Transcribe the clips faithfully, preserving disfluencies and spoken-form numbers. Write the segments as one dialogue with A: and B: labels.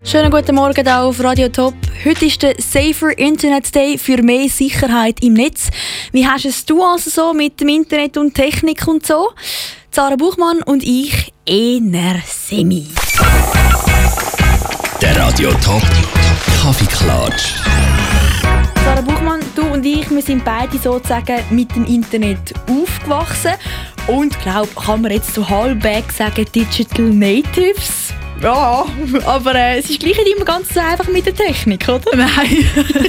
A: Schönen guten Morgen auch auf Radio Top. Heute ist der Safer Internet Day für mehr Sicherheit im Netz. Wie hast es du also so mit dem Internet und Technik und so? Sarah Buchmann und ich eher semi.
B: Der Radio Top Kaffeeklatsch.
A: Sarah Buchmann, du und ich, wir sind beide sozusagen mit dem Internet aufgewachsen und glaube, kann man jetzt so halbwegs sagen, Digital Natives. Ja, aber äh, es ist gleich nicht immer ganz so einfach mit der Technik, oder?
C: Nein.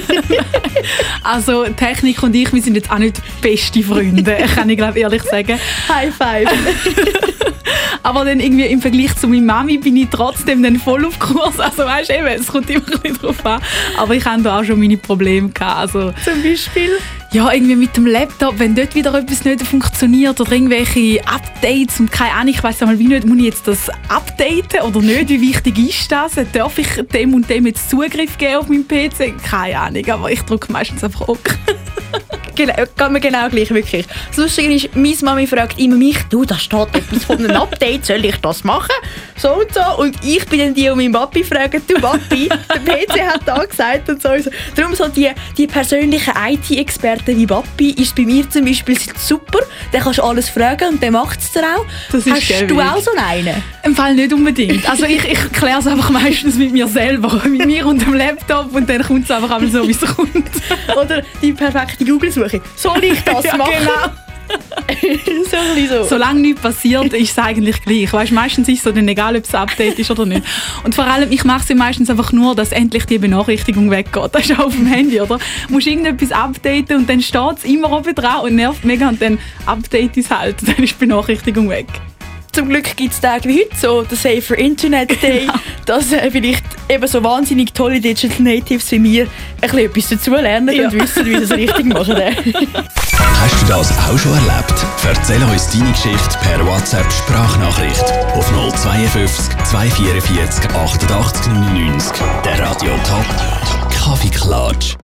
C: Also Technik und ich, wir sind jetzt auch nicht beste Freunde, kann ich glaube ehrlich sagen.
A: High five.
C: Aber dann irgendwie im Vergleich zu meiner Mami bin ich trotzdem dann voll auf Kurs. Also weißt du, es kommt immer ein bisschen drauf an. Aber ich hatte da auch schon meine Probleme gehabt. Also,
A: zum Beispiel?
C: Ja, irgendwie mit dem Laptop, wenn dort wieder etwas nicht funktioniert oder irgendwelche Updates und keine Ahnung, ich weiss einmal, wie nicht, muss ich jetzt das updaten oder nicht? Wie wichtig ist das? Darf ich dem und dem jetzt Zugriff geben auf meinen P C? Keine Ahnung, aber ich drücke meistens einfach OK.
A: Genau, geht mir genau gleich, wirklich. Das Lustige ist, meine Mami fragt immer mich, du, da steht etwas von einem Update, soll ich das machen? So und so. Und ich bin dann die, die meinen Papi fragen, du Papi, der P C hat da gesagt und so. Und so. Darum so die, die persönlichen I T-Experten wie Papi ist bei mir zum Beispiel super. Den kannst du alles fragen und der macht es dir auch.
C: Das ist
A: Hast
C: gäbig.
A: Du auch so einen?
C: Im Fall nicht unbedingt. Also ich, ich kläre es einfach meistens mit mir selber, mit mir und dem Laptop und dann kommt es einfach einmal so, wie es kommt.
A: Oder die perfekte Google-Suche. Soll ich das
C: ja,
A: machen?
C: Genau.
A: so ein so.
C: Solange nichts passiert, ist es eigentlich gleich. Weißt, meistens ist es so dann egal, ob es ein Update ist oder nicht. Und vor allem, ich mache es meistens einfach nur, dass endlich die Benachrichtigung weggeht. Das ist auch auf dem Handy, oder? Du musst irgendetwas updaten und dann steht es immer oben dran und nervt mega und dann update ich es halt. Dann ist die Benachrichtigung weg.
A: Zum Glück gibt es Tage wie heute, so der Safer Internet Day, genau. Dass äh, vielleicht eben so wahnsinnig tolle Digital Natives wie mir ein bisschen etwas dazulernen ja. und wissen, wie sie es richtig machen.
B: Hast du das auch schon erlebt? Erzähl uns deine Geschichte per WhatsApp-Sprachnachricht auf null fünf zwei zwei vier vier achtundachtzig neunundneunzig. Der Radio Top Kaffeeklatsch.